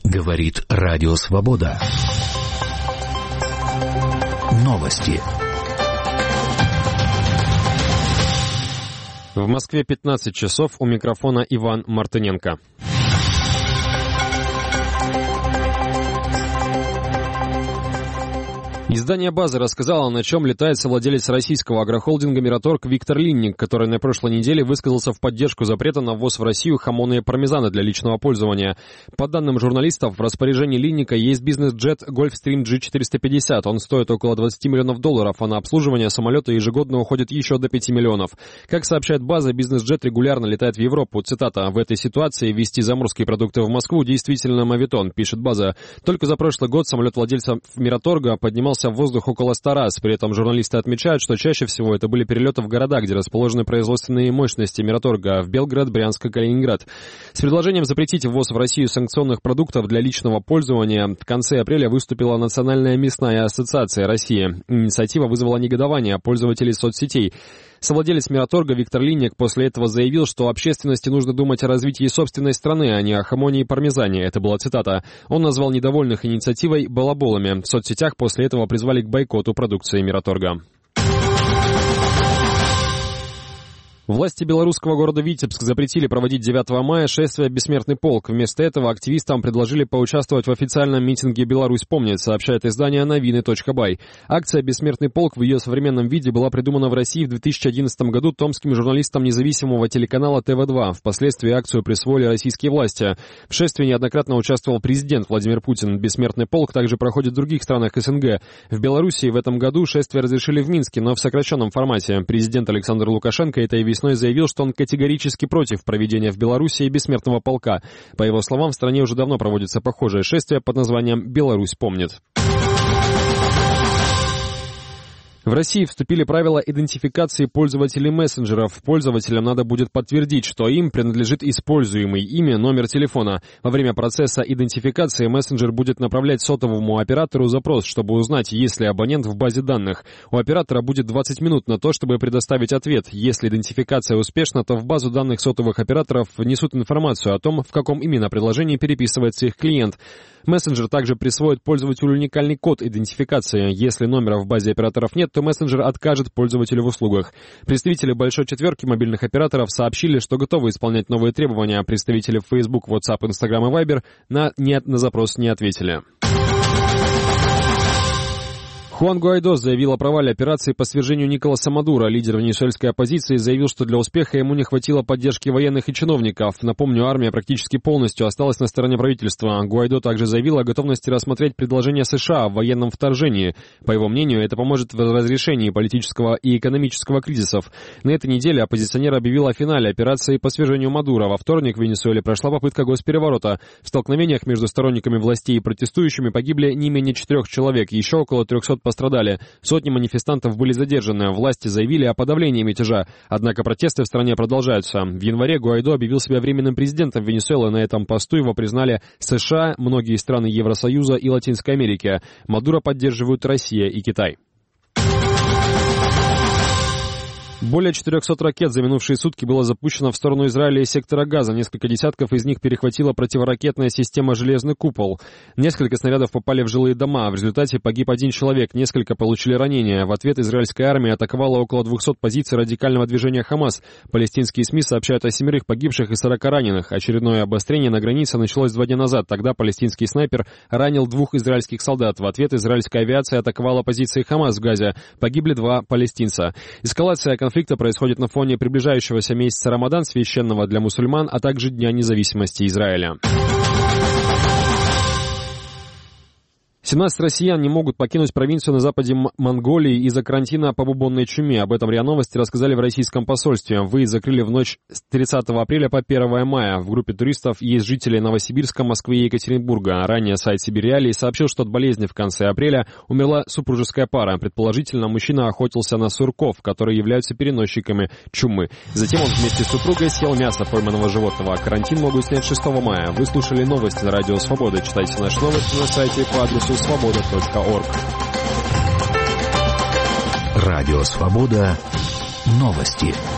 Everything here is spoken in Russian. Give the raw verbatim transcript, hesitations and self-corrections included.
Говорит Радио Свобода. Новости. В Москве пятнадцать часов, у микрофона Иван Мартыненко. Издание «База» рассказало, на чем летает совладелец российского агрохолдинга «Мираторг» Виктор Линник, который на прошлой неделе высказался в поддержку запрета на ввоз в Россию хамона и пармезана для личного пользования. По данным журналистов, в распоряжении Линника есть бизнес-джет Gulfstream джи четыреста пятьдесят. Он стоит около двадцать миллионов долларов, а на обслуживание самолета ежегодно уходит еще до пяти миллионов. Как сообщает «База», бизнес-джет регулярно летает в Европу. Цитата: «В этой ситуации везти заморские продукты в Москву действительно моветон», пишет «База». Только за прошлый год самолет владельца «Мираторга» поднимался в воздух около ста раз. При этом журналисты отмечают, что чаще всего это были перелеты в города, где расположены производственные мощности «Мираторга» — в Белград, Брянск и Калининград. С предложением запретить ввоз в Россию санкционных продуктов для личного пользования в конце апреля выступила Национальная мясная ассоциация России. Инициатива вызвала негодование пользователей соцсетей. Совладелец «Мираторга» Виктор Линник после этого заявил, что общественности нужно думать о развитии собственной страны, а не о хамоне и пармезане. Это была цитата. Он назвал недовольных инициативой балаболами. В соцсетях после этого призвали к бойкоту продукции «Мираторга». Власти белорусского города Витебск запретили проводить девятого мая шествие «Бессмертный полк». Вместо этого активистам предложили поучаствовать в официальном митинге «Беларусь помнит», сообщает издание новины точка бай. Акция «Бессмертный полк» в ее современном виде была придумана в России в две тысячи одиннадцатом году томским журналистом независимого телеканала тэ вэ два. Впоследствии акцию присвоили российские власти. В шествии неоднократно участвовал президент Владимир Путин. «Бессмертный полк» также проходит в других странах эс эн гэ. В Белоруссии в этом году шествие разрешили в Минске, но в сокращенном формате. Президент Александр Лукашенко этой весной заявил, что он категорически против проведения в Белоруссии бессмертного полка. По его словам, в стране уже давно проводится похожее шествие под названием «Беларусь помнит». В России вступили правила идентификации пользователей мессенджеров. Пользователям надо будет подтвердить, что им принадлежит используемый ими номер телефона. Во время процесса идентификации мессенджер будет направлять сотовому оператору запрос, чтобы узнать, есть ли абонент в базе данных. У оператора будет двадцать минут на то, чтобы предоставить ответ. Если идентификация успешна, то в базу данных сотовых операторов внесут информацию о том, в каком именно приложении переписывается их клиент. Мессенджер также присвоит пользователю уникальный код идентификации. Если номера в базе операторов нет, то мессенджер откажет пользователю в услугах. Представители Большой Четверки мобильных операторов сообщили, что готовы исполнять новые требования. Представители Facebook, WhatsApp, Instagram и Viber на «нет» на запрос не ответили. Хуан Гуайдо заявил о провале операции по свержению Николаса Мадуро. Лидер венесуэльской оппозиции заявил, что для успеха ему не хватило поддержки военных и чиновников. Напомню, армия практически полностью осталась на стороне правительства. Гуайдо также заявил о готовности рассмотреть предложение США о военном вторжении. По его мнению, это поможет в разрешении политического и экономического кризисов. На этой неделе оппозиционер объявил о финале операции по свержению Мадуро. Во вторник в Венесуэле прошла попытка госпереворота. В столкновениях между сторонниками властей и протестующими погибли не менее четырех человек, еще около трехсот пострадали. Сотни манифестантов были задержаны. Власти заявили о подавлении мятежа. Однако протесты в стране продолжаются. В январе Гуайдо объявил себя временным президентом Венесуэлы. На этом посту его признали США, многие страны Евросоюза и Латинской Америки. Мадуро поддерживают Россия и Китай. Более четырехсот ракет за минувшие сутки было запущено в сторону Израиля из сектора Газа. Несколько десятков из них перехватила противоракетная система «Железный купол». Несколько снарядов попали в жилые дома. В результате погиб один человек, несколько получили ранения. В ответ израильская армия атаковала около двухсот позиций радикального движения «Хамас». Палестинские СМИ сообщают о семерых погибших и сорока раненых. Очередное обострение на границе началось два дня назад. Тогда палестинский снайпер ранил двух израильских солдат. В ответ израильская авиация атаковала позиции «Хамас» в Газе. Погибли два палестинца. Эскалация конфликта происходит на фоне приближающегося месяца Рамадан, священного для мусульман, а также Дня независимости Израиля. семнадцать россиян не могут покинуть провинцию на западе Монголии из-за карантина по бубонной чуме. Об этом РИА Новости рассказали в российском посольстве. Выезд закрыли в ночь с тридцатого апреля по первое мая. В группе туристов есть жители Новосибирска, Москвы и Екатеринбурга. Ранее сайт Сибирь-Реалии сообщил, что от болезни в конце апреля умерла супружеская пара. Предположительно, мужчина охотился на сурков, которые являются переносчиками чумы. Затем он вместе с супругой съел мясо пойманного животного. Карантин могут снять шестого мая. Вы слушали новости на Радио Свобода. Читайте наши новости на сайте по адресу свобода точка орг. Радио Свобода. Новости.